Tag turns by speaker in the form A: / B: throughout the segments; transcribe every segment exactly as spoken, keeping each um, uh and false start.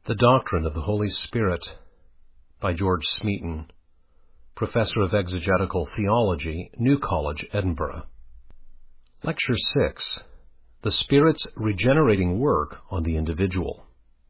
A: The Doctrine of the Holy Spirit by George Smeaton, Professor of Exegetical Theology, New College, Edinburgh. Lecture six. The Spirit's Regenerating Work on the Individual.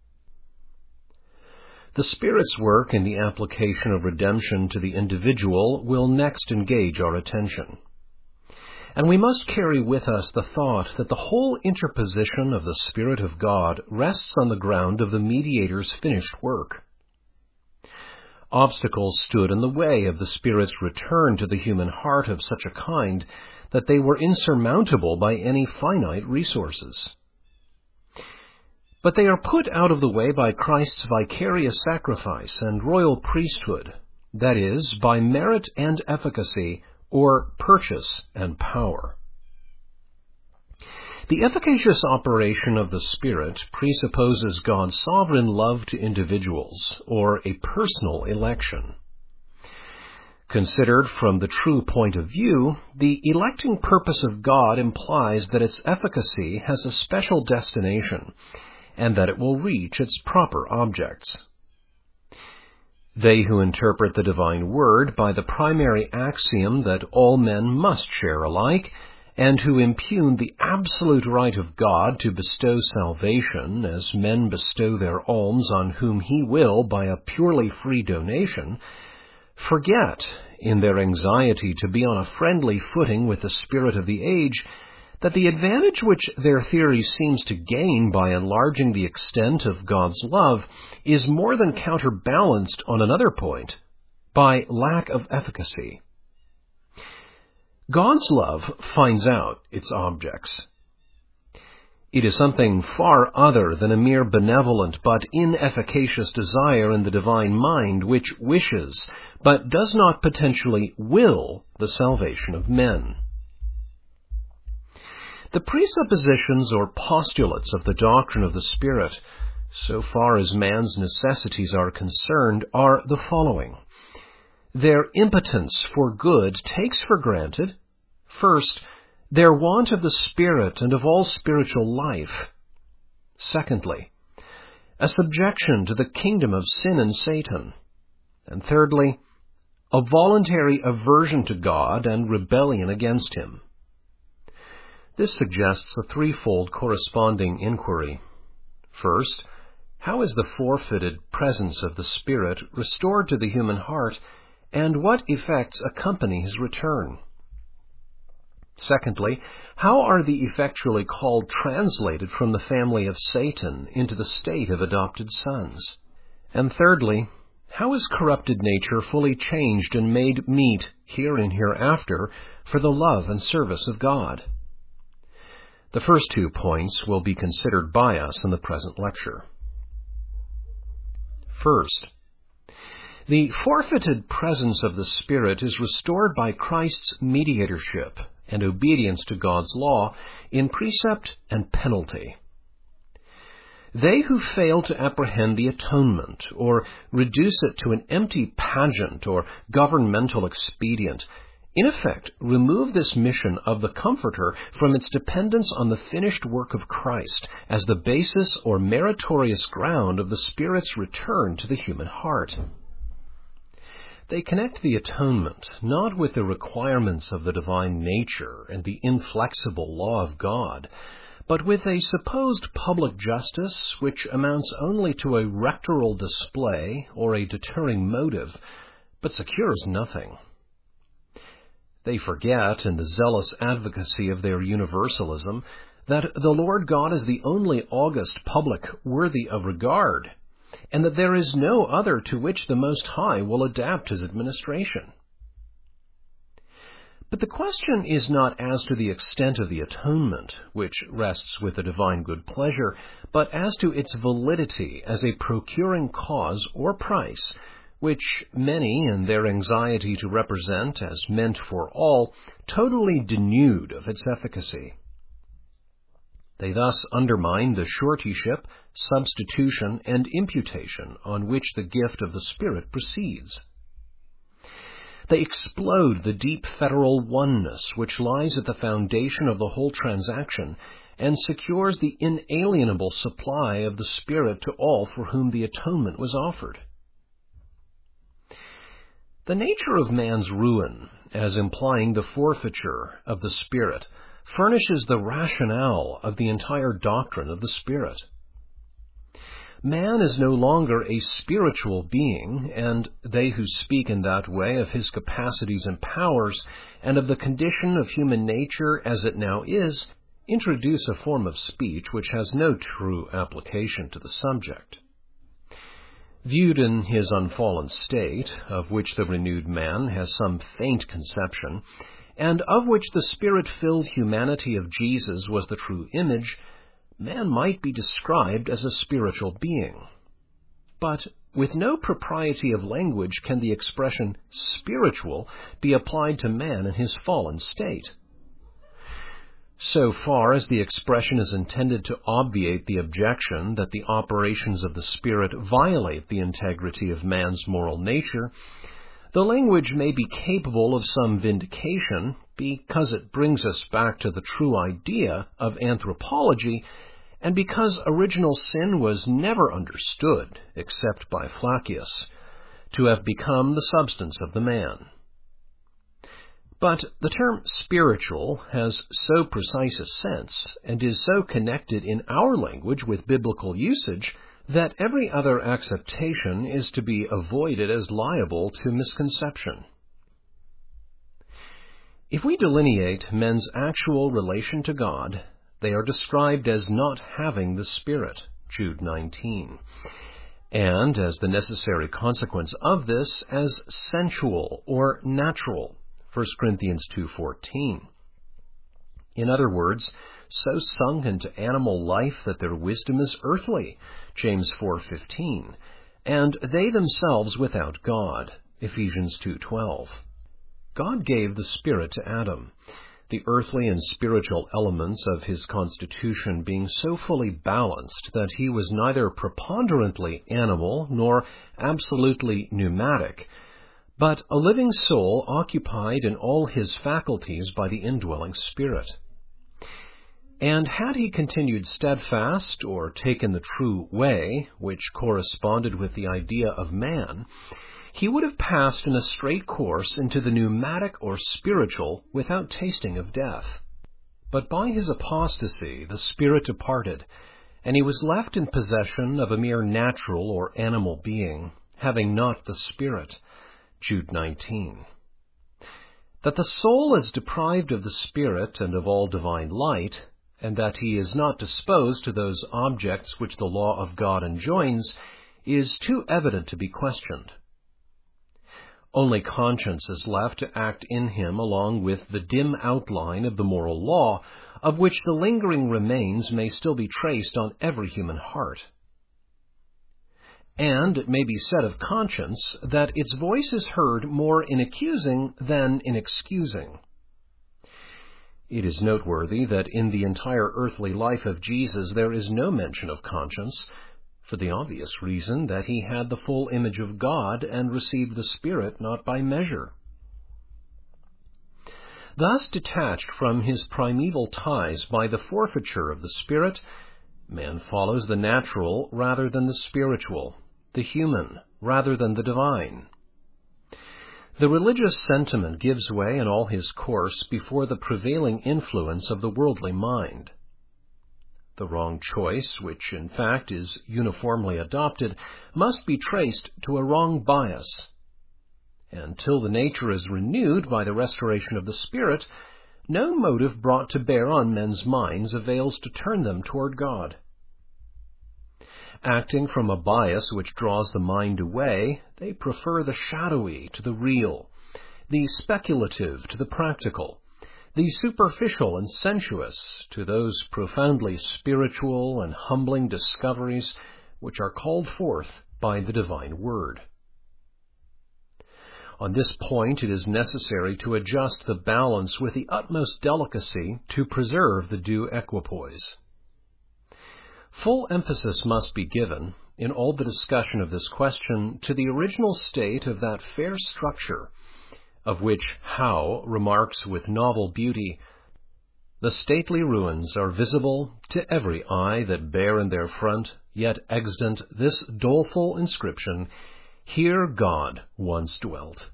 A: The Spirit's work in the application of redemption to the individual will next engage our attention. And we must carry with us the thought that the whole interposition of the Spirit of God rests on the ground of the mediator's finished work. Obstacles stood in the way of the Spirit's return to the human heart of such a kind that they were insurmountable by any finite resources. But they are put out of the way by Christ's vicarious sacrifice and royal priesthood, that is, by merit and efficacy, or purchase and power. The efficacious operation of the Spirit presupposes God's sovereign love to individuals, or a personal election. Considered from the true point of view, the electing purpose of God implies that its efficacy has a special destination, and that it will reach its proper objects. They who interpret the divine word by the primary axiom that all men must share alike, and who impugn the absolute right of God to bestow salvation as men bestow their alms on whom he will by a purely free donation, forget, in their anxiety to be on a friendly footing with the spirit of the age, that the advantage which their theory seems to gain by enlarging the extent of God's love is more than counterbalanced on another point, by lack of efficacy. God's love finds out its objects. It is something far other than a mere benevolent but inefficacious desire in the divine mind which wishes, but does not potentially will, the salvation of men. The presuppositions or postulates of the doctrine of the Spirit, so far as man's necessities are concerned, are the following. Their impotence for good takes for granted, first, their want of the Spirit and of all spiritual life. Secondly, a subjection to the kingdom of sin and Satan. And thirdly, a voluntary aversion to God and rebellion against him. This suggests a threefold corresponding inquiry. First, how is the forfeited presence of the Spirit restored to the human heart, and what effects accompany his return? Secondly, how are the effectually called translated from the family of Satan into the state of adopted sons? And thirdly, how is corrupted nature fully changed and made meet here and hereafter for the love and service of God? The first two points will be considered by us in the present lecture. First, the forfeited presence of the Spirit is restored by Christ's mediatorship and obedience to God's law in precept and penalty. They who fail to apprehend the atonement, or reduce it to an empty pageant or governmental expedient, in effect, remove this mission of the Comforter from its dependence on the finished work of Christ as the basis or meritorious ground of the Spirit's return to the human heart. They connect the atonement not with the requirements of the divine nature and the inflexible law of God, but with a supposed public justice which amounts only to a rectoral display or a deterring motive, but secures nothing. They forget, in the zealous advocacy of their universalism, that the Lord God is the only august public worthy of regard, and that there is no other to which the Most High will adapt his administration. But the question is not as to the extent of the atonement, which rests with the divine good pleasure, but as to its validity as a procuring cause or price, which many, in their anxiety to represent as meant for all, totally denude of its efficacy. They thus undermine the suretyship, substitution, and imputation on which the gift of the Spirit proceeds. They explode the deep federal oneness which lies at the foundation of the whole transaction, and secures the inalienable supply of the Spirit to all for whom the atonement was offered. The nature of man's ruin, as implying the forfeiture of the Spirit, furnishes the rationale of the entire doctrine of the Spirit. Man is no longer a spiritual being, and they who speak in that way of his capacities and powers, and of the condition of human nature as it now is, introduce a form of speech which has no true application to the subject. Viewed in his unfallen state, of which the renewed man has some faint conception, and of which the Spirit-filled humanity of Jesus was the true image, man might be described as a spiritual being. But with no propriety of language can the expression spiritual be applied to man in his fallen state. So far as the expression is intended to obviate the objection that the operations of the Spirit violate the integrity of man's moral nature, the language may be capable of some vindication because it brings us back to the true idea of anthropology, and because original sin was never understood, except by Flacius, to have become the substance of the man. But the term spiritual has so precise a sense, and is so connected in our language with biblical usage, that every other acceptation is to be avoided as liable to misconception. If we delineate men's actual relation to God, they are described as not having the Spirit, Jude nineteen, and as the necessary consequence of this, as sensual or natural, First Corinthians two fourteen. In other words, so sunk into animal life that their wisdom is earthly, James four fifteen, and they themselves without God, Ephesians two twelve. God gave the Spirit to Adam, the earthly and spiritual elements of his constitution being so fully balanced that he was neither preponderantly animal nor absolutely pneumatic, but a living soul occupied in all his faculties by the indwelling Spirit. And had he continued steadfast, or taken the true way, which corresponded with the idea of man, he would have passed in a straight course into the pneumatic or spiritual without tasting of death. But by his apostasy the Spirit departed, and he was left in possession of a mere natural or animal being, having not the Spirit, Jude nineteen. That the soul is deprived of the Spirit and of all divine light, and that he is not disposed to those objects which the law of God enjoins, is too evident to be questioned. Only conscience is left to act in him along with the dim outline of the moral law, of which the lingering remains may still be traced on every human heart. And it may be said of conscience that its voice is heard more in accusing than in excusing. It is noteworthy that in the entire earthly life of Jesus there is no mention of conscience, for the obvious reason that he had the full image of God and received the Spirit not by measure. Thus detached from his primeval ties by the forfeiture of the Spirit, man follows the natural rather than the spiritual, the human rather than the divine. The religious sentiment gives way in all his course before the prevailing influence of the worldly mind. The wrong choice, which in fact is uniformly adopted, must be traced to a wrong bias. And till the nature is renewed by the restoration of the Spirit, no motive brought to bear on men's minds avails to turn them toward God. Acting from a bias which draws the mind away, they prefer the shadowy to the real, the speculative to the practical, the superficial and sensuous to those profoundly spiritual and humbling discoveries which are called forth by the divine word. On this point it is necessary to adjust the balance with the utmost delicacy to preserve the due equipoise. Full emphasis must be given, in all the discussion of this question, to the original state of that fair structure, of which Howe remarks with novel beauty, The stately ruins are visible to every eye that bear in their front, yet extant, this doleful inscription, Here God once dwelt.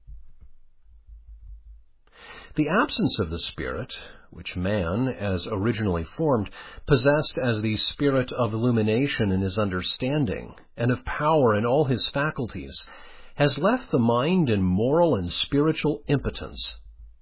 A: The absence of the Spirit, which man, as originally formed, possessed as the spirit of illumination in his understanding, and of power in all his faculties, has left the mind in moral and spiritual impotence.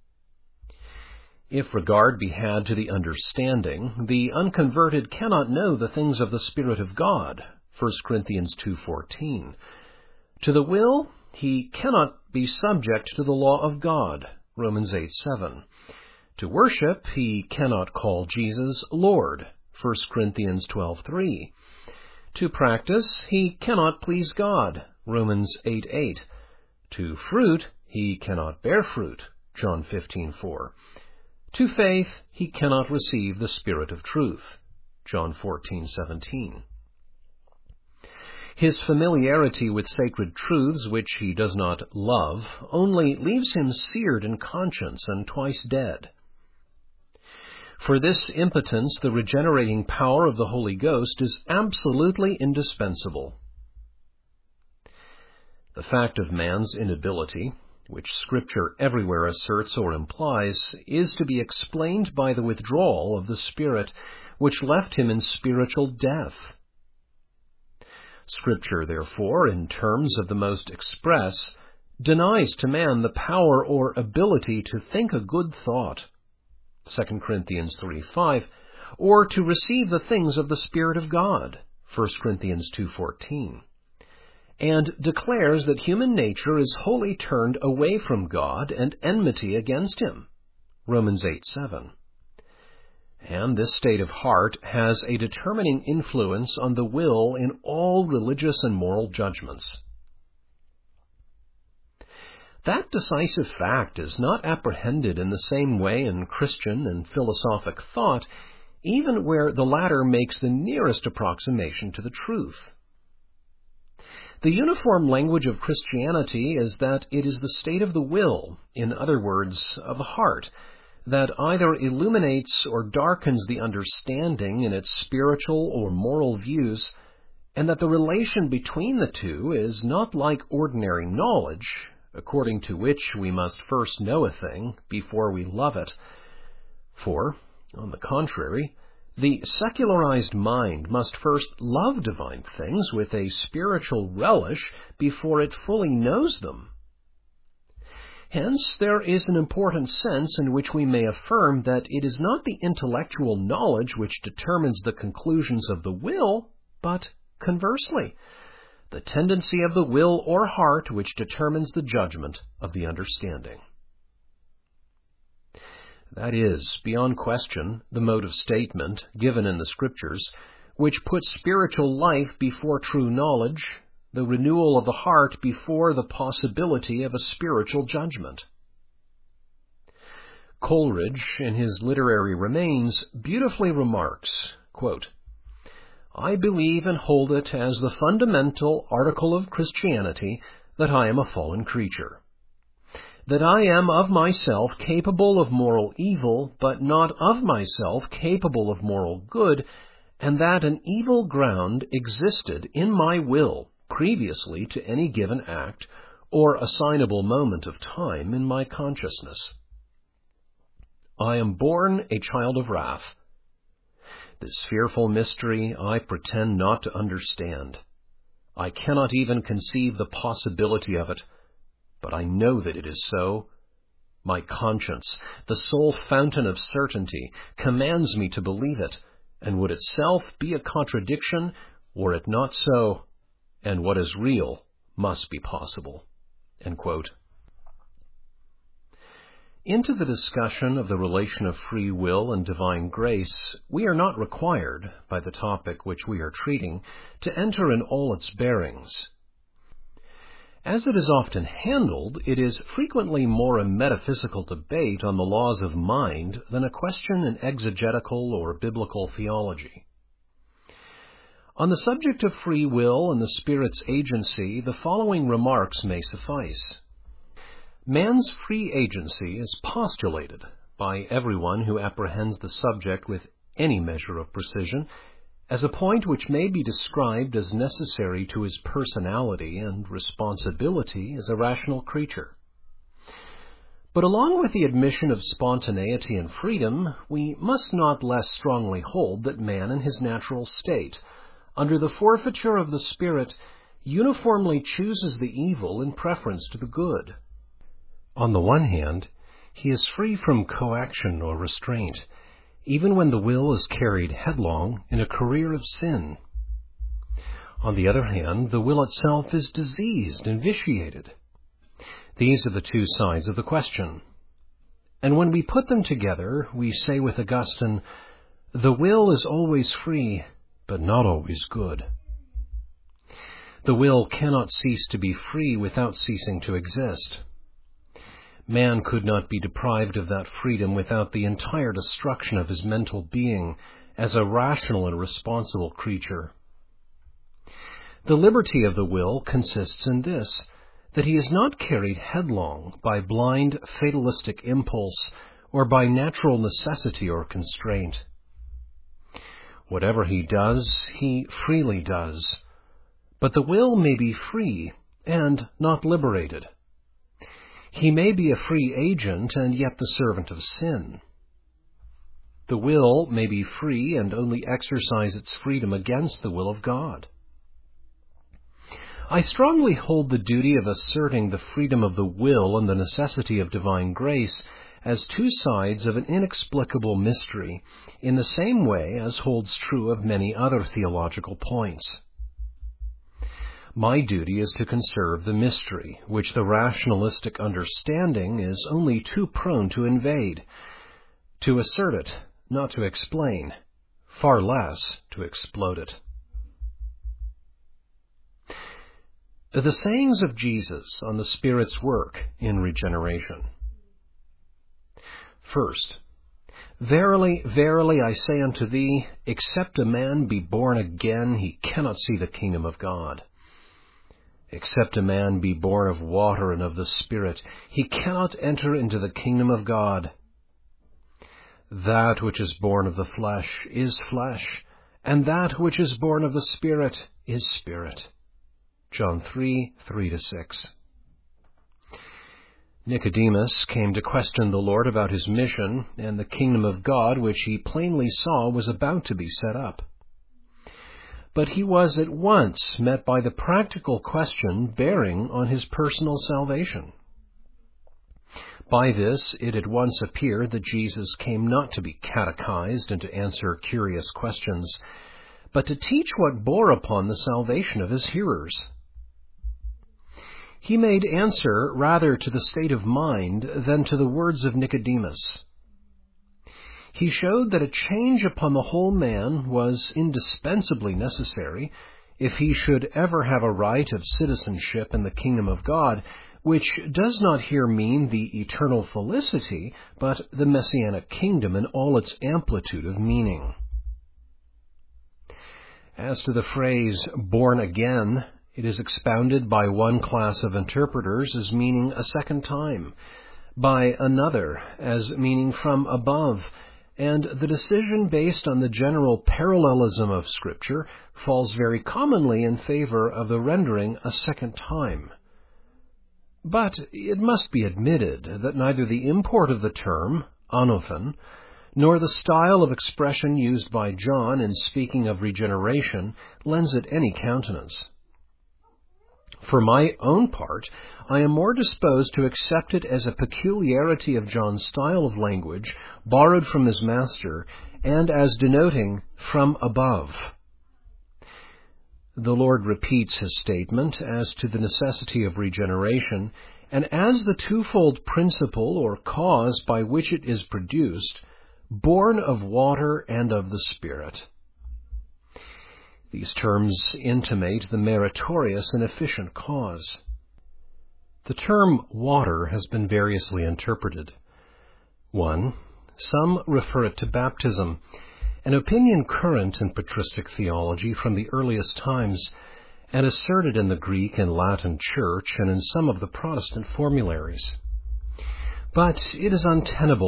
A: If regard be had to the understanding, the unconverted cannot know the things of the Spirit of God, First Corinthians two fourteen. To the will, he cannot be subject to the law of God, Romans eight seven. To worship, he cannot call Jesus Lord, First Corinthians twelve three. To practice, he cannot please God, Romans eight eight. To fruit, he cannot bear fruit, John fifteen four. To faith, he cannot receive the Spirit of truth, John fourteen seventeen. His familiarity with sacred truths which he does not love only leaves him seared in conscience and twice dead. For this impotence, the regenerating power of the Holy Ghost is absolutely indispensable. The fact of man's inability, which Scripture everywhere asserts or implies, is to be explained by the withdrawal of the Spirit, which left him in spiritual death. Scripture, therefore, in terms of the most express, denies to man the power or ability to think a good thought, Second Corinthians three five, or to receive the things of the Spirit of God, First Corinthians two fourteen, and declares that human nature is wholly turned away from God and enmity against him, Romans eight seven. And this state of heart has a determining influence on the will in all religious and moral judgments. That decisive fact is not apprehended in the same way in Christian and philosophic thought, even where the latter makes the nearest approximation to the truth. The uniform language of Christianity is that it is the state of the will, in other words, of the heart, that either illuminates or darkens the understanding in its spiritual or moral views, and that the relation between the two is not like ordinary knowledge, according to which we must first know a thing before we love it. For, on the contrary, the secularized mind must first love divine things with a spiritual relish before it fully knows them. Hence, there is an important sense in which we may affirm that it is not the intellectual knowledge which determines the conclusions of the will, but conversely, the tendency of the will or heart which determines the judgment of the understanding. That is, beyond question, the mode of statement given in the Scriptures, which puts spiritual life before true knowledge, the renewal of the heart before the possibility of a spiritual judgment. Coleridge, in his Literary Remains, beautifully remarks, quote, I believe and hold it as the fundamental article of Christianity that I am a fallen creature, that I am of myself capable of moral evil, but not of myself capable of moral good, and that an evil ground existed in my will previously to any given act or assignable moment of time in my consciousness. I am born a child of wrath. This fearful mystery I pretend not to understand. I cannot even conceive the possibility of it, but I know that it is so. My conscience, the sole fountain of certainty, commands me to believe it, and would itself be a contradiction were it not so, and what is real must be possible. End quote. Into the discussion of the relation of free will and divine grace, we are not required, by the topic which we are treating, to enter in all its bearings. As it is often handled, it is frequently more a metaphysical debate on the laws of mind than a question in exegetical or biblical theology. On the subject of free will and the Spirit's agency, the following remarks may suffice. Man's free agency is postulated by everyone who apprehends the subject with any measure of precision as a point which may be described as necessary to his personality and responsibility as a rational creature. But along with the admission of spontaneity and freedom, we must not less strongly hold that man in his natural state, under the forfeiture of the Spirit, uniformly chooses the evil in preference to the good. On the one hand, he is free from coaction or restraint, even when the will is carried headlong in a career of sin. On the other hand, the will itself is diseased and vitiated. These are the two sides of the question. And when we put them together, we say with Augustine, "The will is always free, but not always good." The will cannot cease to be free without ceasing to exist. Man could not be deprived of that freedom without the entire destruction of his mental being as a rational and responsible creature. The liberty of the will consists in this, that he is not carried headlong by blind fatalistic impulse or by natural necessity or constraint. Whatever he does, he freely does, but the will may be free and not liberated. He may be a free agent and yet the servant of sin. The will may be free and only exercise its freedom against the will of God. I strongly hold the duty of asserting the freedom of the will and the necessity of divine grace as two sides of an inexplicable mystery, in the same way as holds true of many other theological points. My duty is to conserve the mystery, which the rationalistic understanding is only too prone to invade, to assert it, not to explain, far less to explode it. The sayings of Jesus on the Spirit's work in regeneration. First, "Verily, verily, I say unto thee, except a man be born again, he cannot see the kingdom of God. Except a man be born of water and of the Spirit, he cannot enter into the kingdom of God. That which is born of the flesh is flesh, and that which is born of the Spirit is spirit." John three, three to six. Nicodemus came to question the Lord about his mission and the kingdom of God, which he plainly saw was about to be set up. But he was at once met by the practical question bearing on his personal salvation. By this, it at once appeared that Jesus came not to be catechized and to answer curious questions, but to teach what bore upon the salvation of his hearers. He made answer rather to the state of mind than to the words of Nicodemus. He showed that a change upon the whole man was indispensably necessary if he should ever have a right of citizenship in the kingdom of God, which does not here mean the eternal felicity, but the Messianic kingdom in all its amplitude of meaning. As to the phrase "born again," it is expounded by one class of interpreters as meaning a second time, by another as meaning from above, and the decision based on the general parallelism of Scripture falls very commonly in favor of the rendering a second time. But it must be admitted that neither the import of the term, anophen, nor the style of expression used by John in speaking of regeneration lends it any countenance. For my own part, I am more disposed to accept it as a peculiarity of John's style of language, borrowed from his master, and as denoting from above. The Lord repeats his statement as to the necessity of regeneration, and as the twofold principle or cause by which it is produced, born of water and of the Spirit. These terms intimate the meritorious and efficient cause. The term water has been variously interpreted. One, some refer it to baptism, an opinion current in patristic theology from the earliest times, and asserted in the Greek and Latin Church and in some of the Protestant formularies. But it is untenable,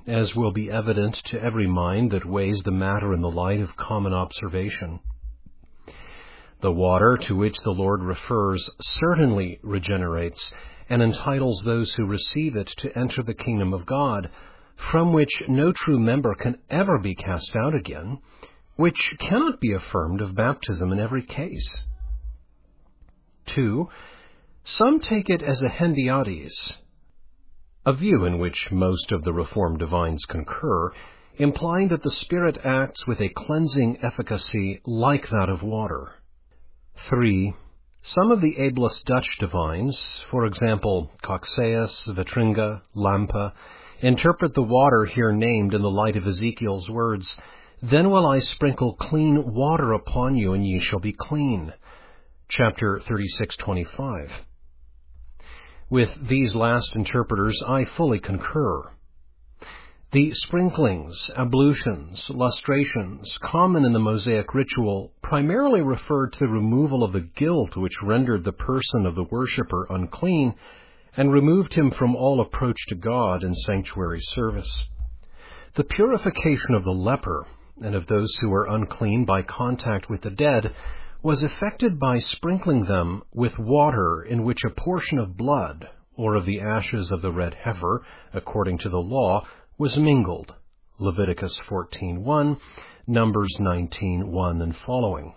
A: as will be evident to every mind that weighs the matter in the light of common observation. The water to which the Lord refers certainly regenerates and entitles those who receive it to enter the kingdom of God, from which no true member can ever be cast out again, which cannot be affirmed of baptism in every case. Two, some take it as a hendiades, a view in which most of the Reformed divines concur, implying that the Spirit acts with a cleansing efficacy like that of water. Three, some of the ablest Dutch divines, for example, Coxeus, Vitringa, Lampe, interpret the water here named in the light of Ezekiel's words, "Then will I sprinkle clean water upon you, and ye shall be clean." Chapter thirty-six twenty-five. With these last interpreters I fully concur. The sprinklings, ablutions, lustrations, common in the Mosaic ritual, primarily referred to the removal of the guilt which rendered the person of the worshipper unclean, and removed him from all approach to God in sanctuary service. The purification of the leper, and of those who were unclean by contact with the dead, was effected by sprinkling them with water in which a portion of blood, or of the ashes of the red heifer, according to the law, was mingled. Leviticus fourteen one, Numbers nineteen one and following.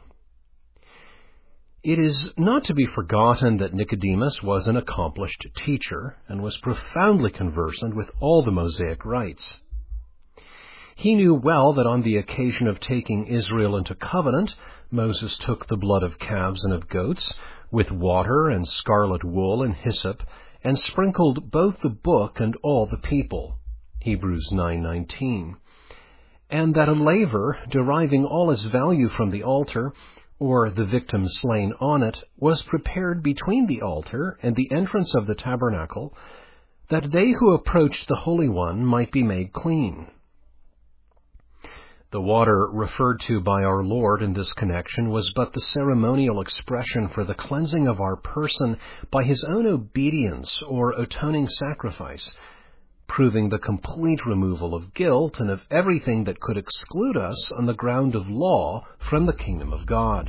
A: It is not to be forgotten that Nicodemus was an accomplished teacher and was profoundly conversant with all the Mosaic rites. He knew well that on the occasion of taking Israel into covenant, Moses took the blood of calves and of goats, with water and scarlet wool and hyssop, and sprinkled both the book and all the people. Hebrews nine nineteen. And that a laver, deriving all its value from the altar, or the victim slain on it, was prepared between the altar and the entrance of the tabernacle, that they who approached the Holy One might be made clean. The water referred to by our Lord in this connection was but the ceremonial expression for the cleansing of our person by his own obedience or atoning sacrifice, proving the complete removal of guilt and of everything that could exclude us on the ground of law from the kingdom of God.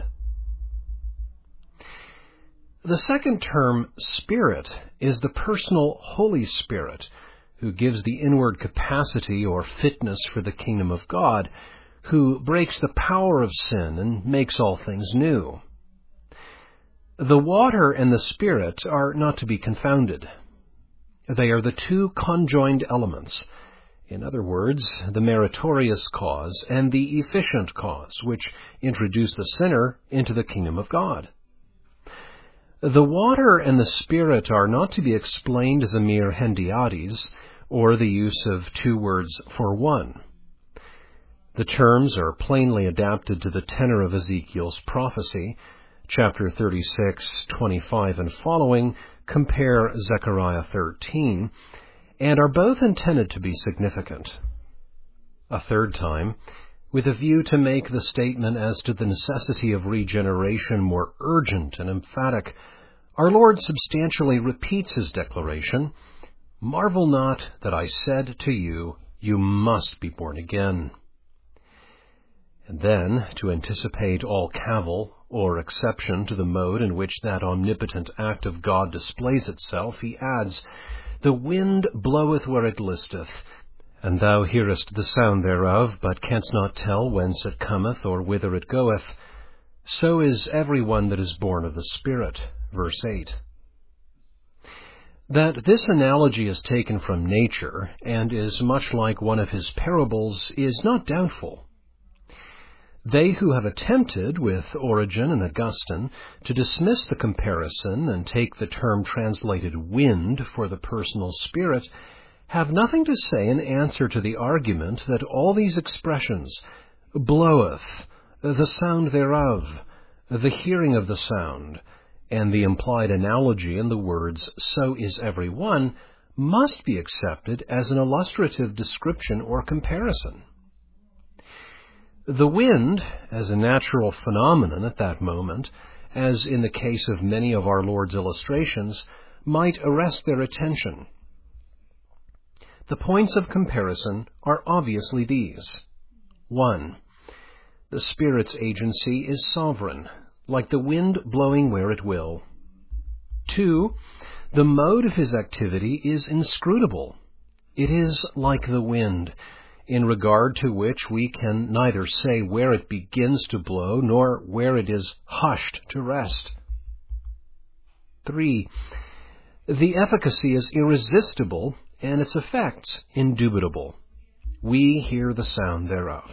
A: The second term, Spirit, is the personal Holy Spirit, who gives the inward capacity or fitness for the kingdom of God, who breaks the power of sin and makes all things new. The water and the Spirit are not to be confounded. They are the two conjoined elements, in other words, the meritorious cause and the efficient cause, which introduce the sinner into the kingdom of God. The water and the Spirit are not to be explained as a mere hendiades, or the use of two words for one. The terms are plainly adapted to the tenor of Ezekiel's prophecy, chapter thirty-six twenty-five and following, compare Zechariah thirteen, and are both intended to be significant. A third time, with a view to make the statement as to the necessity of regeneration more urgent and emphatic, our Lord substantially repeats his declaration, "Marvel not that I said to you, you must be born again." And then, to anticipate all cavil or exception to the mode in which that omnipotent act of God displays itself, he adds, "The wind bloweth where it listeth, and thou hearest the sound thereof, but canst not tell whence it cometh or whither it goeth. So is every one that is born of the Spirit." Verse eight. That this analogy is taken from nature and is much like one of his parables is not doubtful. They who have attempted, with Origen and Augustine, to dismiss the comparison and take the term translated wind for the personal Spirit, have nothing to say in answer to the argument that all these expressions, bloweth, the sound thereof, the hearing of the sound, and the implied analogy in the words, "so is every one," must be accepted as an illustrative description or comparison. The wind, as a natural phenomenon at that moment, as in the case of many of our Lord's illustrations, might arrest their attention. The points of comparison are obviously these. One, the Spirit's agency is sovereign, like the wind blowing where it will. Two, the mode of his activity is inscrutable. It is like the wind, in regard to which we can neither say where it begins to blow nor where it is hushed to rest. Three, the efficacy is irresistible and its effects indubitable. We hear the sound thereof.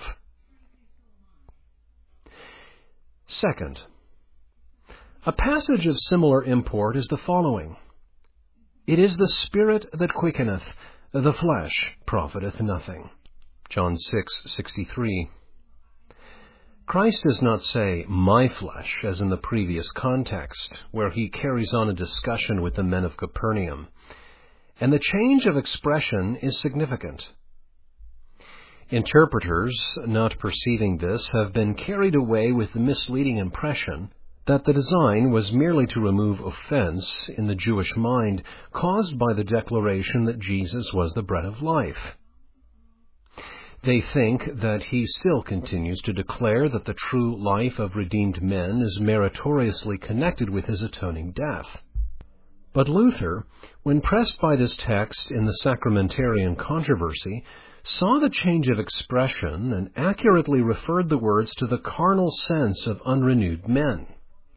A: Second, a passage of similar import is the following. It is the Spirit that quickeneth, the flesh profiteth nothing. John six sixty-three. Christ does not say, my flesh, as in the previous context, where he carries on a discussion with the men of Capernaum, and the change of expression is significant. Interpreters, not perceiving this, have been carried away with the misleading impression that the design was merely to remove offense in the Jewish mind caused by the declaration that Jesus was the bread of life. They think that he still continues to declare that the true life of redeemed men is meritoriously connected with his atoning death. But Luther, when pressed by this text in the sacramentarian controversy, saw the change of expression and accurately referred the words to the carnal sense of unrenewed men.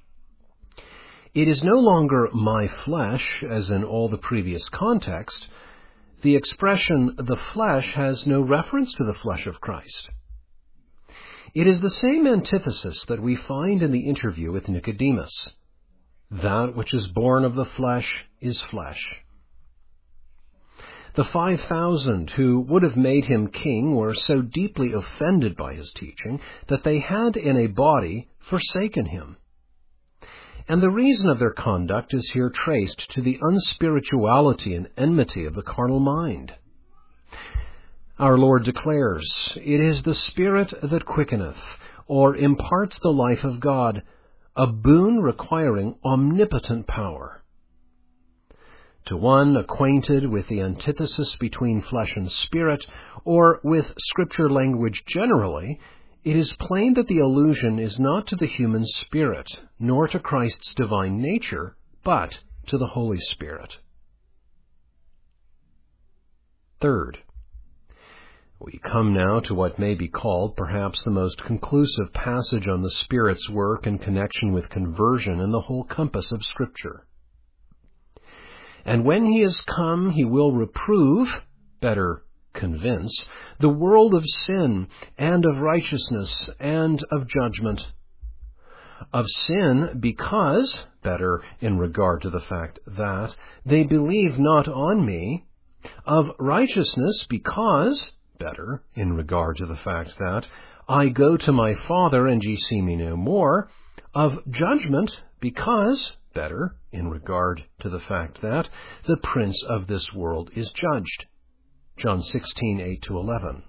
A: It is no longer my flesh, as in all the previous context. The expression, the flesh, has no reference to the flesh of Christ. It is the same antithesis that we find in the interview with Nicodemus. That which is born of the flesh is flesh. The five thousand who would have made him king were so deeply offended by his teaching that they had in a body forsaken him. And the reason of their conduct is here traced to the unspirituality and enmity of the carnal mind. Our Lord declares, it is the Spirit that quickeneth, or imparts the life of God, a boon requiring omnipotent power. To one acquainted with the antithesis between flesh and spirit, or with Scripture language generally, it is plain that the allusion is not to the human spirit, nor to Christ's divine nature, but to the Holy Spirit. Third, we come now to what may be called perhaps the most conclusive passage on the Spirit's work in connection with conversion in the whole compass of Scripture. And when he is come, he will reprove, better, convince, the world of sin, and of righteousness, and of judgment. Of sin, because, better, in regard to the fact that, they believe not on me. Of righteousness, because, better, in regard to the fact that, I go to my Father, and ye see me no more. Of judgment, because, better, in regard to the fact that, the prince of this world is judged. John sixteen, eight to eleven.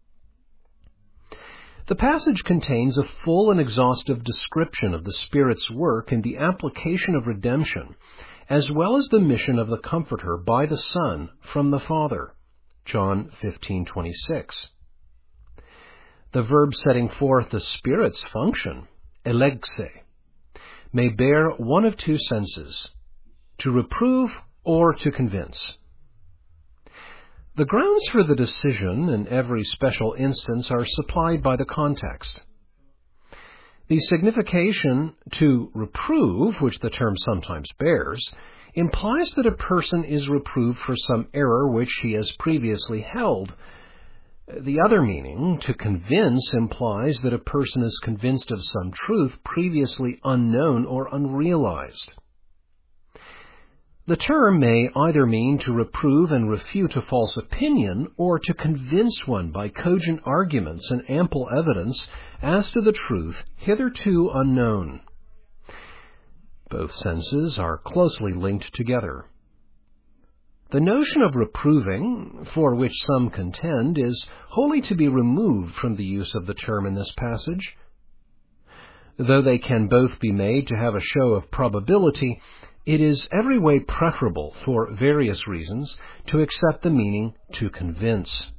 A: The passage contains a full and exhaustive description of the Spirit's work in the application of redemption, as well as the mission of the Comforter by the Son from the Father. John fifteen, twenty-six. The verb setting forth the Spirit's function, elegse, may bear one of two senses, to reprove or to convince. The grounds for the decision in every special instance are supplied by the context. The signification to reprove, which the term sometimes bears, implies that a person is reproved for some error which he has previously held. The other meaning, to convince, implies that a person is convinced of some truth previously unknown or unrealized. The term may either mean to reprove and refute a false opinion, or to convince one by cogent arguments and ample evidence as to the truth hitherto unknown. Both senses are closely linked together. The notion of reproving, for which some contend, is wholly to be removed from the use of the term in this passage. Though they can both be made to have a show of probability, it is every way preferable, for various reasons, to accept the meaning to convince.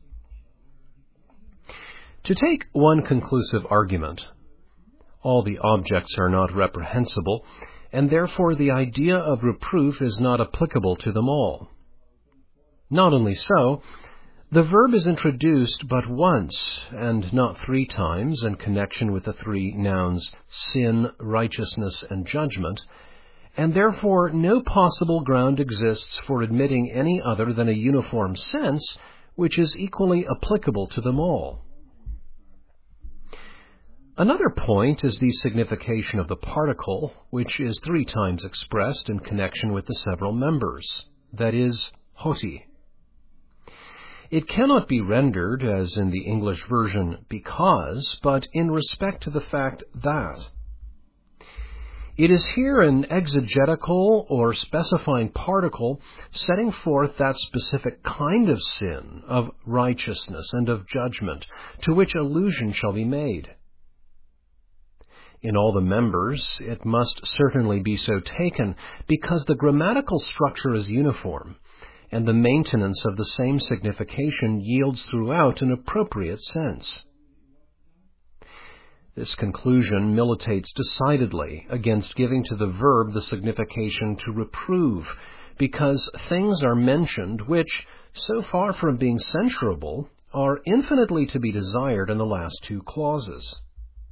A: To take one conclusive argument, all the objects are not reprehensible, and therefore the idea of reproof is not applicable to them all. Not only so, the verb is introduced but once, and not three times, in connection with the three nouns sin, righteousness, and judgment, and therefore no possible ground exists for admitting any other than a uniform sense which is equally applicable to them all. Another point is the signification of the particle, which is three times expressed in connection with the several members, that is, hoti. It cannot be rendered, as in the English version, because, but in respect to the fact that. It is here an exegetical or specifying particle setting forth that specific kind of sin, of righteousness, and of judgment, to which allusion shall be made. In all the members, it must certainly be so taken, because the grammatical structure is uniform, and the maintenance of the same signification yields throughout an appropriate sense. This conclusion militates decidedly against giving to the verb the signification to reprove, because things are mentioned which, so far from being censurable, are infinitely to be desired in the last two clauses.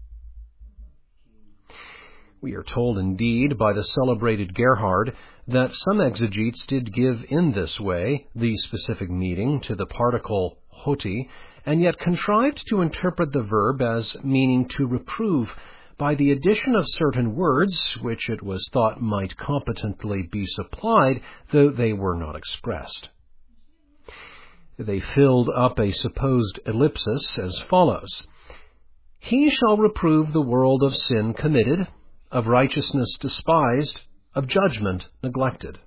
A: We are told indeed by the celebrated Gerhard that some exegetes did give in this way the specific meaning to the particle hoti, and yet contrived to interpret the verb as meaning to reprove by the addition of certain words which it was thought might competently be supplied, though they were not expressed. They filled up a supposed ellipsis as follows: He shall reprove the world of sin committed, of righteousness despised, of judgment neglected.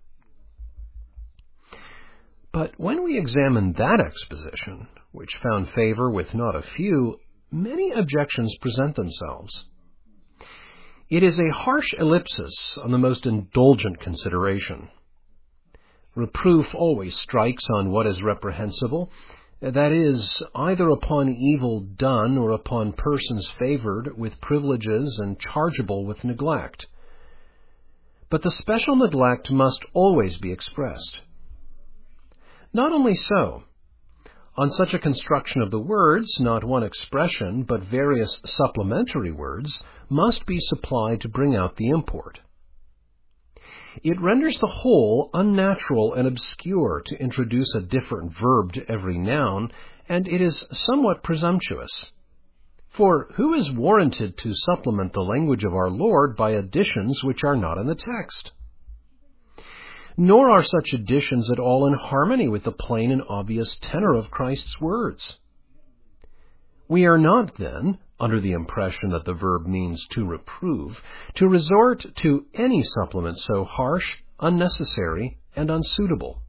A: But when we examine that exposition, which found favor with not a few, many objections present themselves. It is a harsh ellipsis on the most indulgent consideration. Reproof always strikes on what is reprehensible, that is, either upon evil done or upon persons favored with privileges and chargeable with neglect. But the special neglect must always be expressed. Not only so, on such a construction of the words, not one expression, but various supplementary words must be supplied to bring out the import. It renders the whole unnatural and obscure to introduce a different verb to every noun, and it is somewhat presumptuous. For who is warranted to supplement the language of our Lord by additions which are not in the text? Nor are such additions at all in harmony with the plain and obvious tenor of Christ's words. We are not, then, under the impression that the verb means to reprove, to resort to any supplement so harsh, unnecessary, and unsuitable.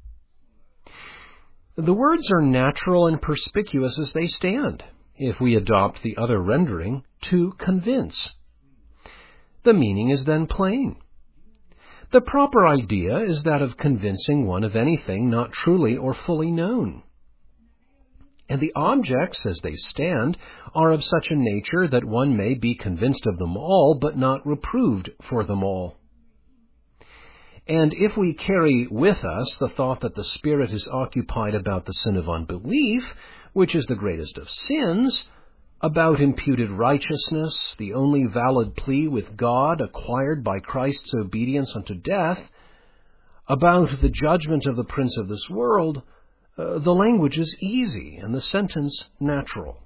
A: The words are natural and perspicuous as they stand, if we adopt the other rendering, to convince. The meaning is then plain. The proper idea is that of convincing one of anything not truly or fully known. And the objects, as they stand, are of such a nature that one may be convinced of them all, but not reproved for them all. And if we carry with us the thought that the Spirit is occupied about the sin of unbelief, which is the greatest of sins, about imputed righteousness, the only valid plea with God acquired by Christ's obedience unto death, about the judgment of the prince of this world, uh, the language is easy and the sentence natural.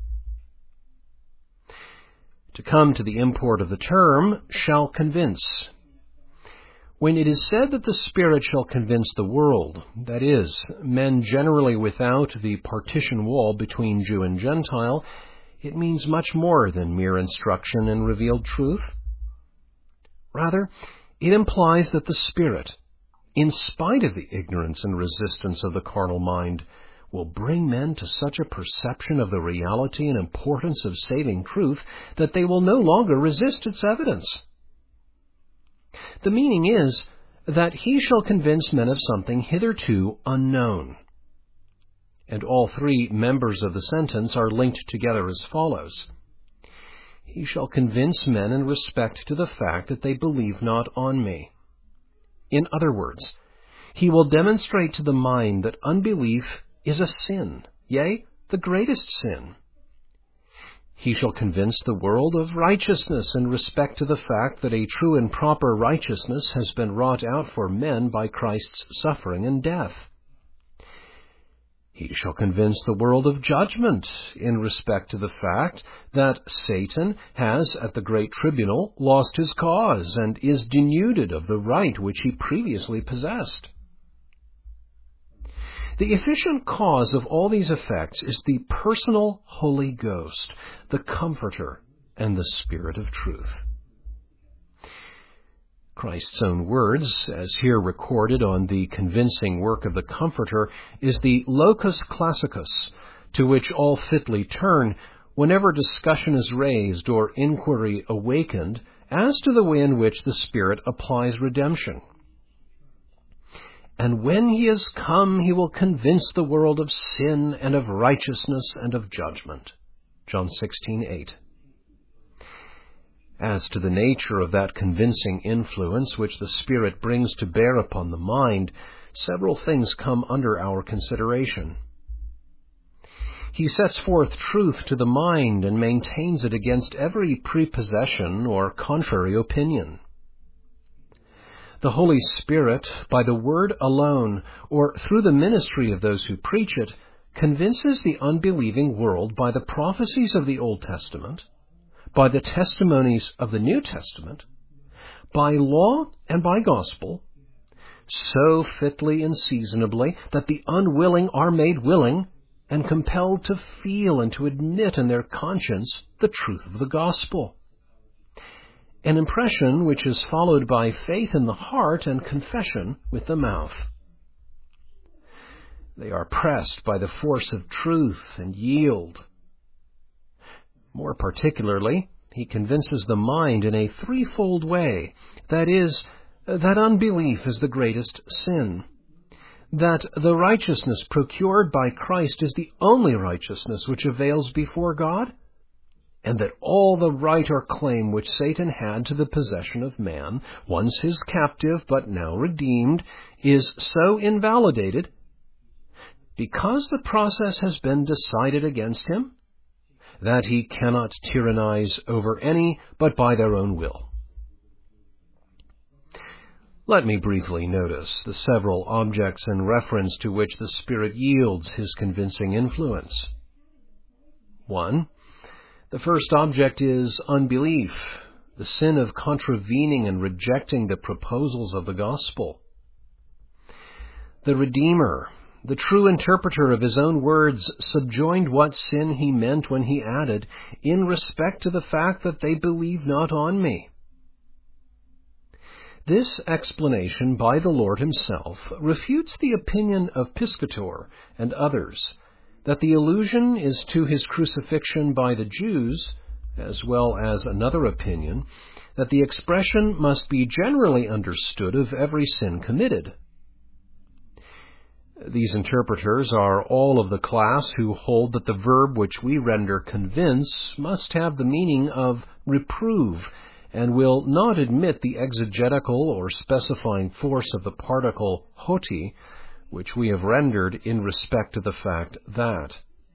A: To come to the import of the term, shall convince. When it is said that the Spirit shall convince the world, that is, men generally without the partition wall between Jew and Gentile, it means much more than mere instruction and revealed truth. Rather, it implies that the Spirit, in spite of the ignorance and resistance of the carnal mind, will bring men to such a perception of the reality and importance of saving truth that they will no longer resist its evidence. The meaning is that he shall convince men of something hitherto unknown. And all three members of the sentence are linked together as follows. He shall convince men in respect to the fact that they believe not on me. In other words, he will demonstrate to the mind that unbelief is a sin, yea, the greatest sin. He shall convince the world of righteousness in respect to the fact that a true and proper righteousness has been wrought out for men by Christ's suffering and death. He shall convince the world of judgment in respect to the fact that Satan has at the great tribunal lost his cause and is denuded of the right which he previously possessed. The efficient cause of all these effects is the personal Holy Ghost, the Comforter, and the Spirit of truth. Christ's own words, as here recorded on the convincing work of the Comforter, is the locus classicus to which all fitly turn whenever discussion is raised or inquiry awakened as to the way in which the Spirit applies redemption. And when he is come, he will convince the world of sin and of righteousness and of judgment. John sixteen eight. As to the nature of that convincing influence which the Spirit brings to bear upon the mind, several things come under our consideration. He sets forth truth to the mind and maintains it against every prepossession or contrary opinion. The Holy Spirit, by the word alone, or through the ministry of those who preach it, convinces the unbelieving world by the prophecies of the Old Testament, by the testimonies of the New Testament, by law and by gospel, so fitly and seasonably that the unwilling are made willing and compelled to feel and to admit in their conscience the truth of the gospel. An impression which is followed by faith in the heart and confession with the mouth. They are pressed by the force of truth and yield. More particularly, he convinces the mind in a threefold way, that is, that unbelief is the greatest sin, that the righteousness procured by Christ is the only righteousness which avails before God, and that all the right or claim which Satan had to the possession of man, once his captive but now redeemed, is so invalidated because the process has been decided against him, that he cannot tyrannize over any but by their own will. Let me briefly notice the several objects in reference to which the Spirit yields his convincing influence. One, the first object is unbelief, the sin of contravening and rejecting the proposals of the gospel. The Redeemer, the true interpreter of his own words, subjoined what sin he meant when he added, in respect to the fact that they believe not on me. This explanation by the Lord himself refutes the opinion of Piscator and others, that the allusion is to his crucifixion by the Jews, as well as another opinion, that the expression must be generally understood of every sin committed. These interpreters are all of the class who hold that the verb which we render convince must have the meaning of reprove, and will not admit the exegetical or specifying force of the particle hoti, which we have rendered in respect to the fact that.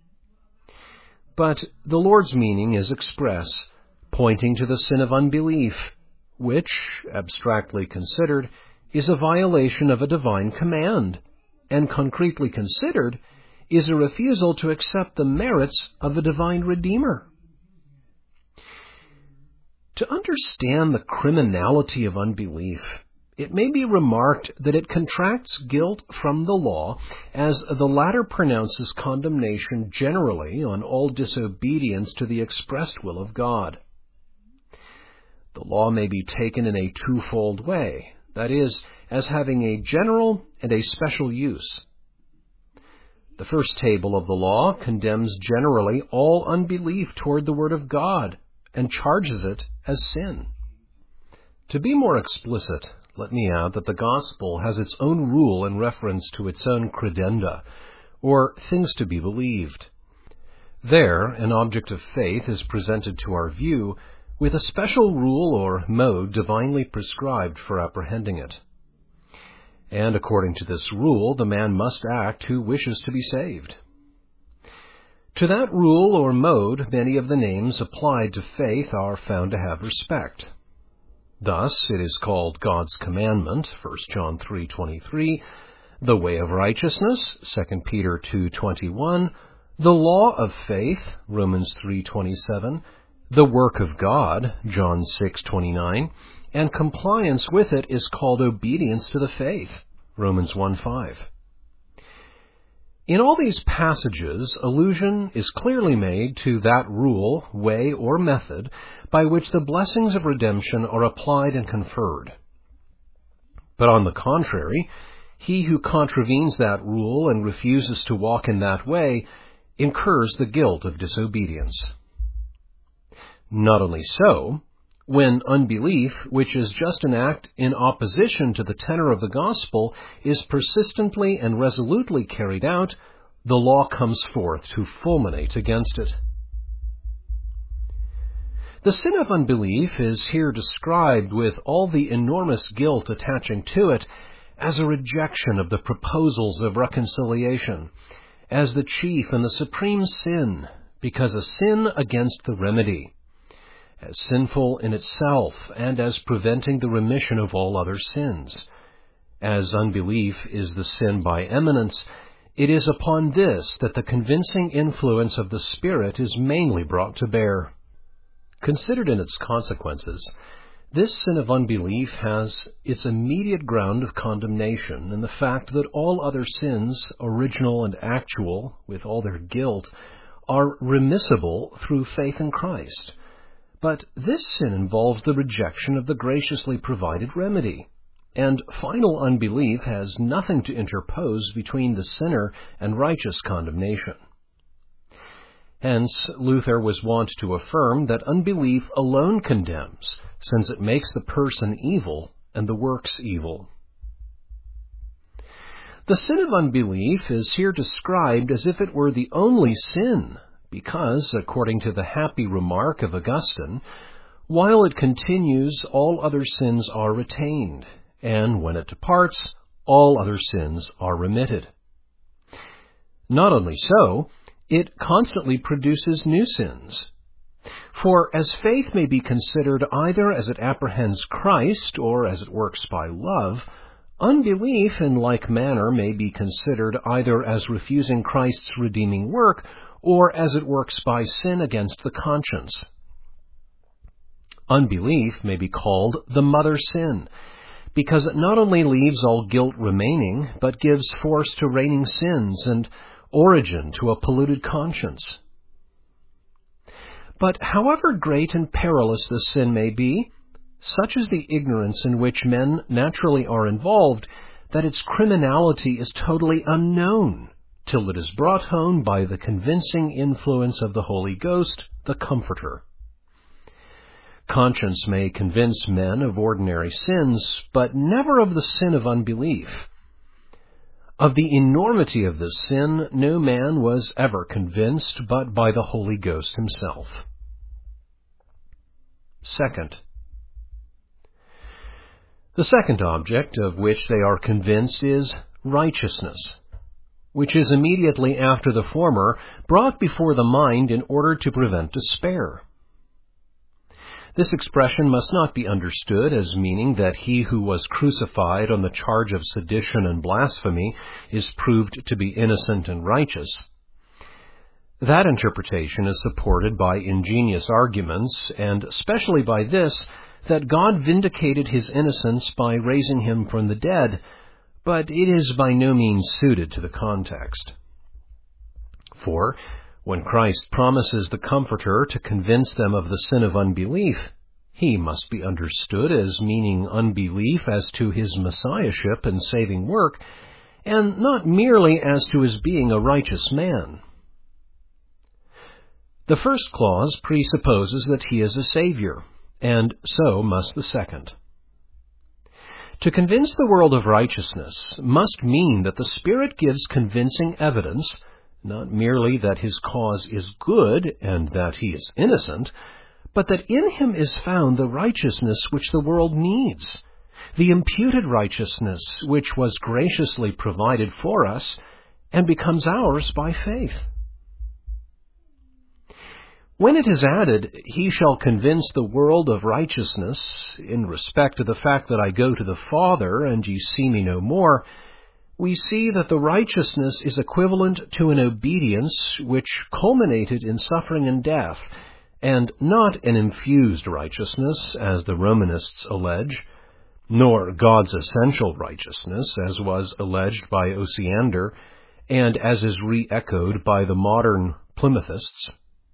A: But the Lord's meaning is express, pointing to the sin of unbelief, which, abstractly considered, is a violation of a divine command, and concretely considered, is a refusal to accept the merits of the divine Redeemer. To understand the criminality of unbelief, it may be remarked that it contracts guilt from the law, as the latter pronounces condemnation generally on all disobedience to the expressed will of God. The law may be taken in a twofold way, that is, as having a general and a special use. The first table of the law condemns generally all unbelief toward the Word of God, and charges it as sin. To be more explicit, let me add that the gospel has its own rule in reference to its own credenda, or things to be believed. There, an object of faith is presented to our view with a special rule or mode divinely prescribed for apprehending it. And according to this rule, the man must act who wishes to be saved. To that rule or mode, many of the names applied to faith are found to have respect. Thus, it is called God's commandment, First John three twenty-three, the way of righteousness, Second Peter two twenty-one, the law of faith, Romans three twenty-seven, the work of God, John six twenty-nine, and compliance with it is called obedience to the faith, Romans one five. In all these passages, allusion is clearly made to that rule, way, or method by which the blessings of redemption are applied and conferred. But on the contrary, he who contravenes that rule and refuses to walk in that way incurs the guilt of disobedience. Not only so, when unbelief, which is just an act in opposition to the tenor of the gospel, is persistently and resolutely carried out, the law comes forth to fulminate against it. The sin of unbelief is here described with all the enormous guilt attaching to it as a rejection of the proposals of reconciliation, as the chief and the supreme sin, because a sin against the remedy, as sinful in itself, and as preventing the remission of all other sins. As unbelief is the sin by eminence, it is upon this that the convincing influence of the Spirit is mainly brought to bear. Considered in its consequences, this sin of unbelief has its immediate ground of condemnation in the fact that all other sins, original and actual, with all their guilt, are remissible through faith in Christ. But this sin involves the rejection of the graciously provided remedy, and final unbelief has nothing to interpose between the sinner and righteous condemnation. Hence, Luther was wont to affirm that unbelief alone condemns, since it makes the person evil and the works evil. The sin of unbelief is here described as if it were the only sin, because, according to the happy remark of Augustine, while it continues, all other sins are retained, and when it departs, all other sins are remitted. Not only so, it constantly produces new sins. For as faith may be considered either as it apprehends Christ or as it works by love, unbelief in like manner may be considered either as refusing Christ's redeeming work or as it works by sin against the conscience. Unbelief may be called the mother sin, because it not only leaves all guilt remaining, but gives force to reigning sins and origin to a polluted conscience. But however great and perilous this sin may be, such is the ignorance in which men naturally are involved that its criminality is totally unknown till it is brought home by the convincing influence of the Holy Ghost, the Comforter. Conscience may convince men of ordinary sins, but never of the sin of unbelief. Of the enormity of this sin, no man was ever convinced but by the Holy Ghost himself. Second, the second object of which they are convinced is righteousness, which is immediately after the former brought before the mind in order to prevent despair. This expression must not be understood as meaning that he who was crucified on the charge of sedition and blasphemy is proved to be innocent and righteous. That interpretation is supported by ingenious arguments, and especially by this, that God vindicated his innocence by raising him from the dead, but it is by no means suited to the context. For, when Christ promises the Comforter to convince them of the sin of unbelief, he must be understood as meaning unbelief as to his messiahship and saving work, and not merely as to his being a righteous man. The first clause presupposes that he is a Savior, and so must the second. To convince the world of righteousness must mean that the Spirit gives convincing evidence, not merely that his cause is good and that he is innocent, but that in him is found the righteousness which the world needs, the imputed righteousness which was graciously provided for us and becomes ours by faith. When it is added, he shall convince the world of righteousness, in respect to the fact that I go to the Father and ye see me no more, we see that the righteousness is equivalent to an obedience which culminated in suffering and death, and not an infused righteousness, as the Romanists allege, nor God's essential righteousness, as was alleged by Osiander, and as is re-echoed by the modern Plymouthists.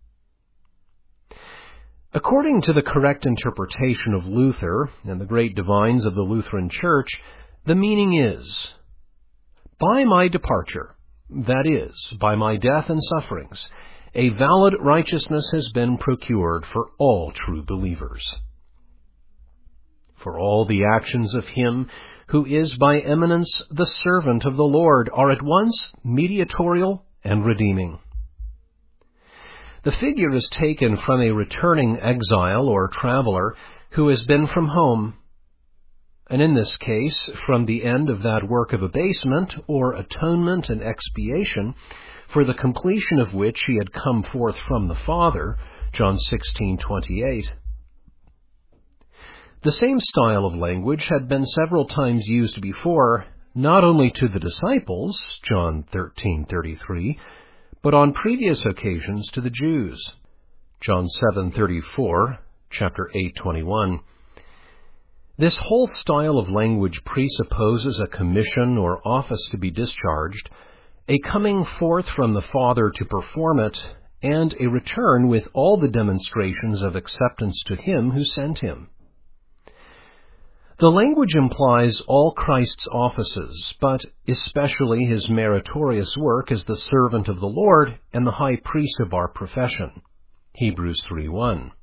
A: According to the correct interpretation of Luther and the great divines of the Lutheran Church, the meaning is, by my departure, that is, by my death and sufferings, a valid righteousness has been procured for all true believers. For all the actions of him who is by eminence the servant of the Lord are at once mediatorial and redeeming. The figure is taken from a returning exile or traveler who has been from home, and in this case from the end of that work of abasement or atonement and expiation, for the completion of which he had come forth from the Father, John sixteen twenty-eight. The same style of language had been several times used before, not only to the disciples, John thirteen thirty-three, but on previous occasions to the Jews, John seven thirty-four, chapter eight twenty-one. This whole style of language presupposes a commission or office to be discharged, a coming forth from the Father to perform it, and a return with all the demonstrations of acceptance to him who sent him. The language implies all Christ's offices, but especially his meritorious work as the servant of the Lord and the high priest of our profession, Hebrews three one.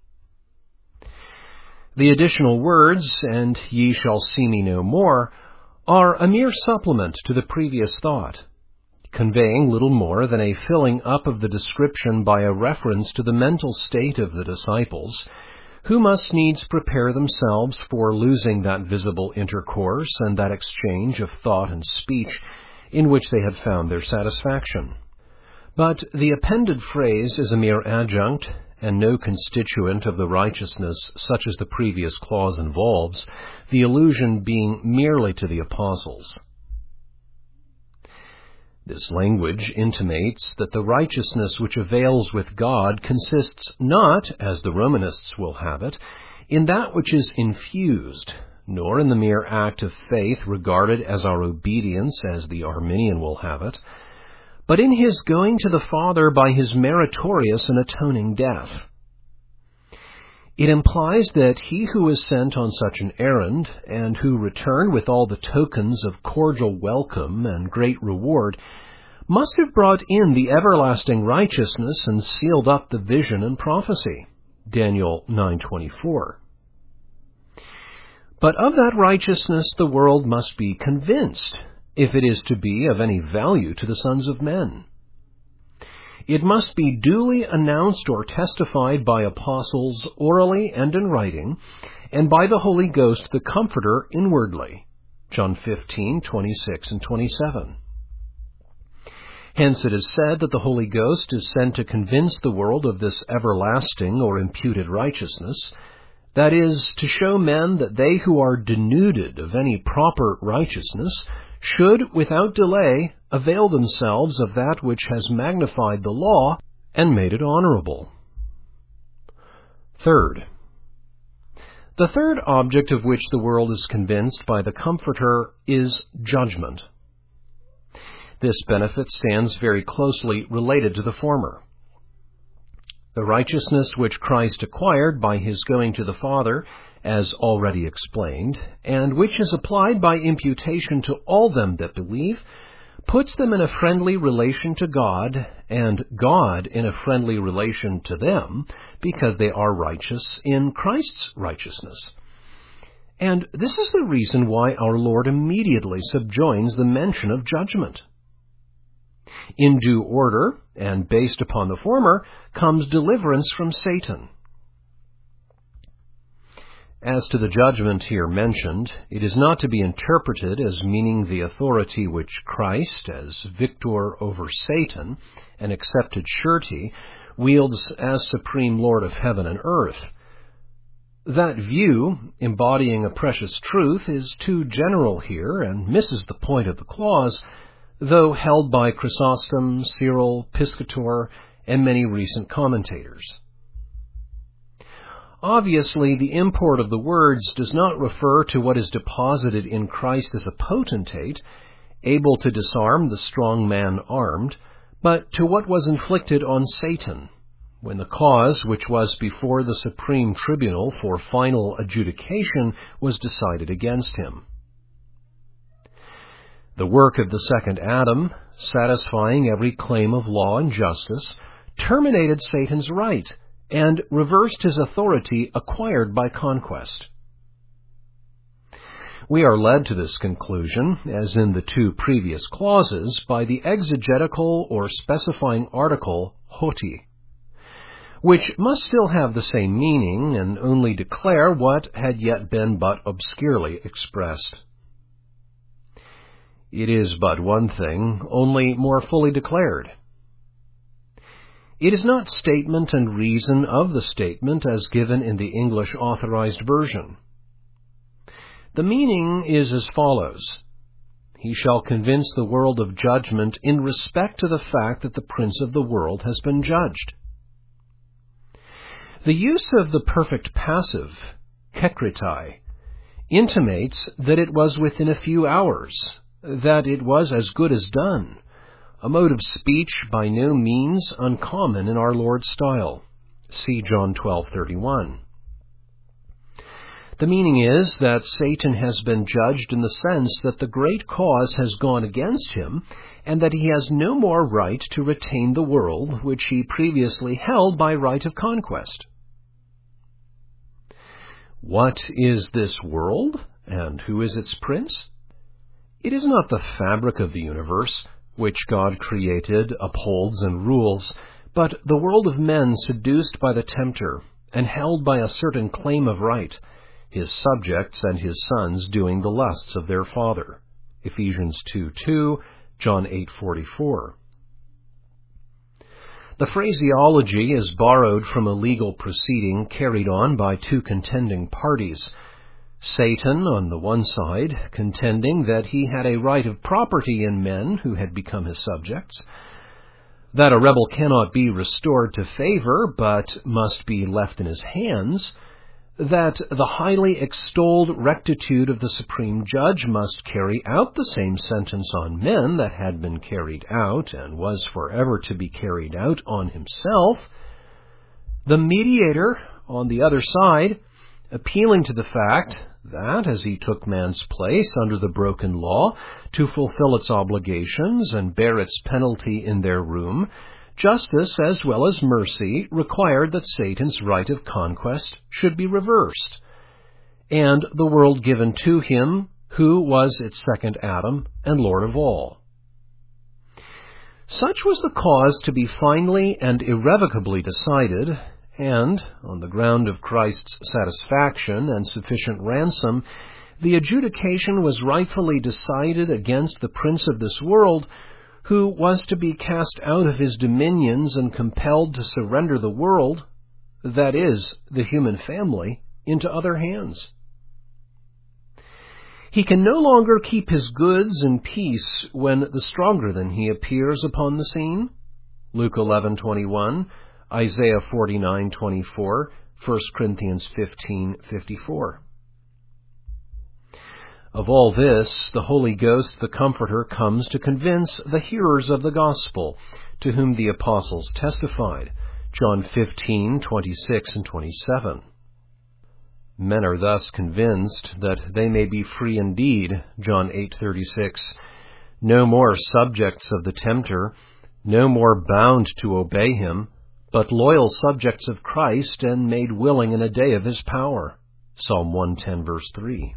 A: The additional words, and ye shall see me no more, are a mere supplement to the previous thought, conveying little more than a filling up of the description by a reference to the mental state of the disciples, who must needs prepare themselves for losing that visible intercourse and that exchange of thought and speech in which they had found their satisfaction. But the appended phrase is a mere adjunct, and no constituent of the righteousness such as the previous clause involves, the allusion being merely to the apostles. This language intimates that the righteousness which avails with God consists not, as the Romanists will have it, in that which is infused, nor in the mere act of faith regarded as our obedience, as the Arminian will have it, but in his going to the Father by his meritorious and atoning death. It implies that he who is sent on such an errand, and who returned with all the tokens of cordial welcome and great reward, must have brought in the everlasting righteousness and sealed up the vision and prophecy, Daniel nine twenty-four. But of that righteousness the world must be convinced, if it is to be of any value to the sons of men. It must be duly announced or testified by apostles orally and in writing, and by the Holy Ghost the Comforter inwardly, John fifteen twenty-six and twenty-seven. Hence it is said that the Holy Ghost is sent to convince the world of this everlasting or imputed righteousness, that is, to show men that they who are denuded of any proper righteousness should, without delay, avail themselves of that which has magnified the law and made it honorable. Third, the third object of which the world is convinced by the Comforter is judgment. This benefit stands very closely related to the former. The righteousness which Christ acquired by his going to the Father, as already explained, and which is applied by imputation to all them that believe, puts them in a friendly relation to God, and God in a friendly relation to them, because they are righteous in Christ's righteousness. And this is the reason why our Lord immediately subjoins the mention of judgment. In due order, and based upon the former, comes deliverance from Satan. As to the judgment here mentioned, it is not to be interpreted as meaning the authority which Christ, as victor over Satan, an accepted surety, wields as supreme Lord of heaven and earth. That view, embodying a precious truth, is too general here and misses the point of the clause, though held by Chrysostom, Cyril, Piscator, and many recent commentators. Obviously, the import of the words does not refer to what is deposited in Christ as a potentate, able to disarm the strong man armed, but to what was inflicted on Satan, when the cause which was before the supreme tribunal for final adjudication was decided against him. The work of the second Adam, satisfying every claim of law and justice, terminated Satan's right, and reversed his authority acquired by conquest. We are led to this conclusion, as in the two previous clauses, by the exegetical or specifying article hoti, which must still have the same meaning and only declare what had yet been but obscurely expressed. It is but one thing, only more fully declared. It is not statement and reason of the statement as given in the English Authorized Version. The meaning is as follows: He shall convince the world of judgment in respect to the fact that the prince of the world has been judged. The use of the perfect passive, kekritai, intimates that it was within a few hours, that it was as good as done, a mode of speech by no means uncommon in our Lord's style. See John twelve thirty-one. The meaning is that Satan has been judged in the sense that the great cause has gone against him, and that he has no more right to retain the world which he previously held by right of conquest. What is this world, and who is its prince? It is not the fabric of the universe, which God created, upholds, and rules, but the world of men seduced by the tempter, and held by a certain claim of right, his subjects and his sons doing the lusts of their father. Ephesians two two, John eight forty-four. The phraseology is borrowed from a legal proceeding carried on by two contending parties. Satan, on the one side, contending that he had a right of property in men who had become his subjects, that a rebel cannot be restored to favor, but must be left in his hands, that the highly extolled rectitude of the supreme judge must carry out the same sentence on men that had been carried out and was forever to be carried out on himself. The mediator, on the other side, appealing to the fact that, as he took man's place under the broken law to fulfill its obligations and bear its penalty in their room, justice as well as mercy required that Satan's right of conquest should be reversed, and the world given to him who was its second Adam and Lord of all. Such was the cause to be finally and irrevocably decided, and, on the ground of Christ's satisfaction and sufficient ransom, the adjudication was rightfully decided against the prince of this world, who was to be cast out of his dominions and compelled to surrender the world, that is, the human family, into other hands. He can no longer keep his goods in peace when the stronger than he appears upon the scene. Luke eleven twenty-one, Isaiah forty-nine twenty-four, First Corinthians fifteen fifty-four. Of all this, the Holy Ghost, the Comforter, comes to convince the hearers of the gospel, to whom the apostles testified, John fifteen twenty-six and twenty-seven. Men are thus convinced that they may be free indeed, John eight thirty-six, no more subjects of the tempter, no more bound to obey him, but loyal subjects of Christ and made willing in a day of his power. Psalm one ten, verse three.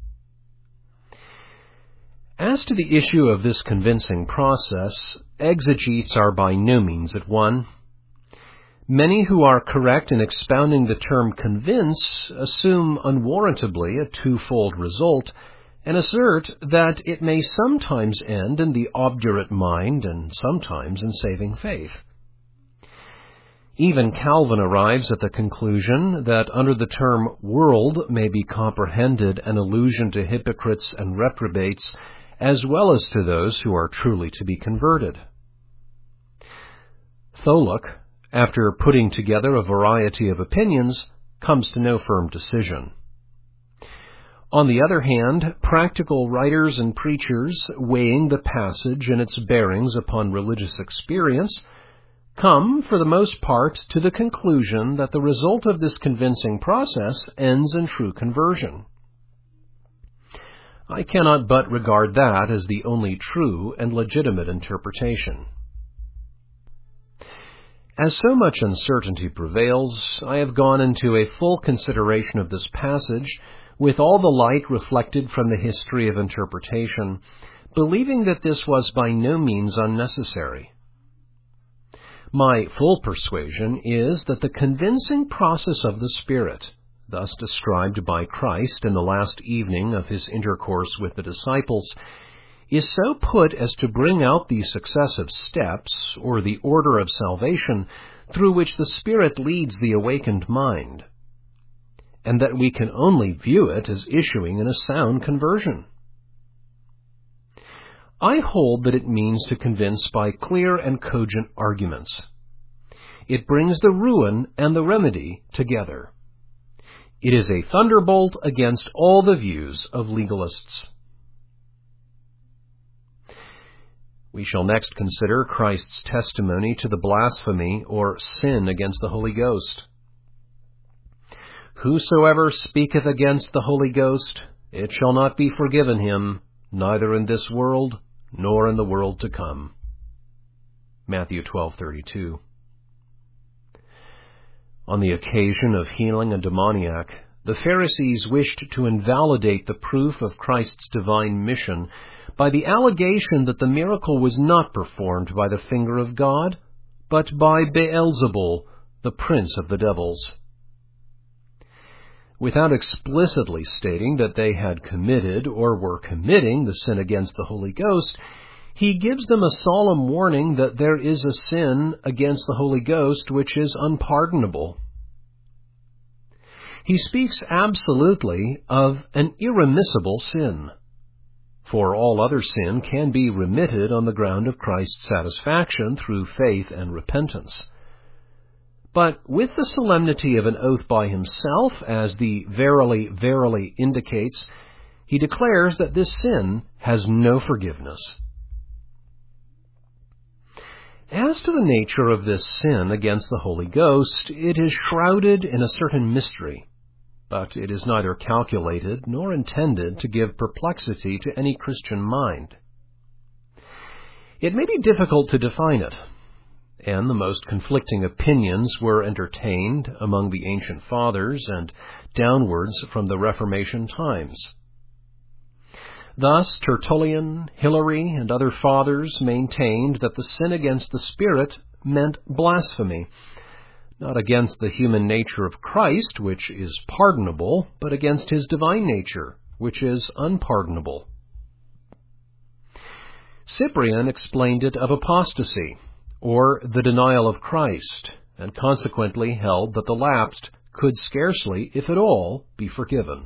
A: As to the issue of this convincing process, exegetes are by no means at one. Many who are correct in expounding the term convince assume unwarrantably a twofold result, and assert that it may sometimes end in the obdurate mind and sometimes in saving faith. Even Calvin arrives at the conclusion that under the term world may be comprehended an allusion to hypocrites and reprobates, as well as to those who are truly to be converted. Tholuck, after putting together a variety of opinions, comes to no firm decision. On the other hand, practical writers and preachers, weighing the passage and its bearings upon religious experience, come, for the most part, to the conclusion that the result of this convincing process ends in true conversion. I cannot but regard that as the only true and legitimate interpretation. As so much uncertainty prevails, I have gone into a full consideration of this passage, with all the light reflected from the history of interpretation, believing that this was by no means unnecessary. My full persuasion is that the convincing process of the Spirit, thus described by Christ in the last evening of his intercourse with the disciples, is so put as to bring out the successive steps, or the order of salvation, through which the Spirit leads the awakened mind, and that we can only view it as issuing in a sound conversion. I hold that it means to convince by clear and cogent arguments. It brings the ruin and the remedy together. It is a thunderbolt against all the views of legalists. We shall next consider Christ's testimony to the blasphemy or sin against the Holy Ghost. Whosoever speaketh against the Holy Ghost, it shall not be forgiven him, neither in this world, nor in the world to come. Matthew twelve thirty-two. On the occasion of healing a demoniac, the Pharisees wished to invalidate the proof of Christ's divine mission by the allegation that the miracle was not performed by the finger of God, but by Beelzebul, the prince of the devils. Without explicitly stating that they had committed or were committing the sin against the Holy Ghost, he gives them a solemn warning that there is a sin against the Holy Ghost which is unpardonable. He speaks absolutely of an irremissible sin, for all other sin can be remitted on the ground of Christ's satisfaction through faith and repentance. But with the solemnity of an oath by himself, as the verily, verily indicates, he declares that this sin has no forgiveness. As to the nature of this sin against the Holy Ghost, it is shrouded in a certain mystery, but it is neither calculated nor intended to give perplexity to any Christian mind. It may be difficult to define it, and the most conflicting opinions were entertained among the ancient fathers and downwards from the Reformation times. Thus, Tertullian, Hilary, and other fathers maintained that the sin against the Spirit meant blasphemy, not against the human nature of Christ, which is pardonable, but against his divine nature, which is unpardonable. Cyprian explained it of apostasy, or the denial of Christ, and consequently held that the lapsed could scarcely, if at all, be forgiven.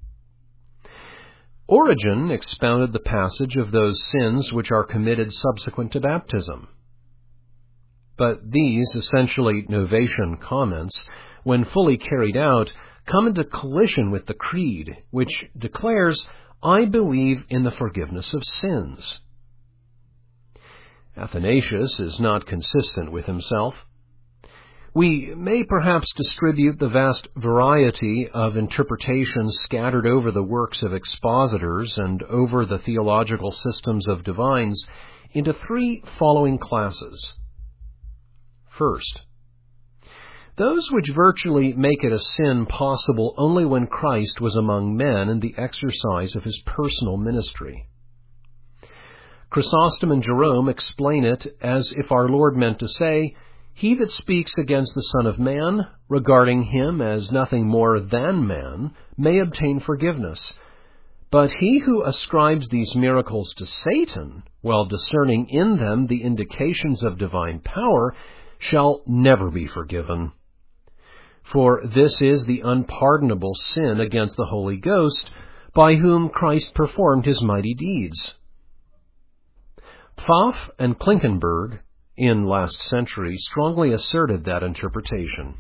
A: Origen expounded the passage of those sins which are committed subsequent to baptism. But these essentially Novatian comments, when fully carried out, come into collision with the Creed, which declares, "I believe in the forgiveness of sins." Athanasius is not consistent with himself. We may perhaps distribute the vast variety of interpretations scattered over the works of expositors and over the theological systems of divines into three following classes. First, those which virtually make it a sin possible only when Christ was among men in the exercise of his personal ministry. Chrysostom and Jerome explain it as if our Lord meant to say, "He that speaks against the Son of Man, regarding him as nothing more than man, may obtain forgiveness. But he who ascribes these miracles to Satan, while discerning in them the indications of divine power, shall never be forgiven. For this is the unpardonable sin against the Holy Ghost, by whom Christ performed his mighty deeds." Pfaff and Klinkenberg, in last century, strongly asserted that interpretation.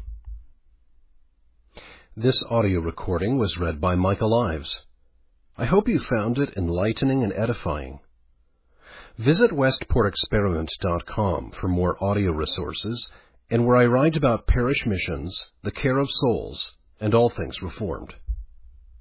A: This audio recording was read by Michael Ives. I hope you found it enlightening and edifying. Visit westport experiment dot com for more audio resources and where I write about parish missions, the care of souls, and all things Reformed.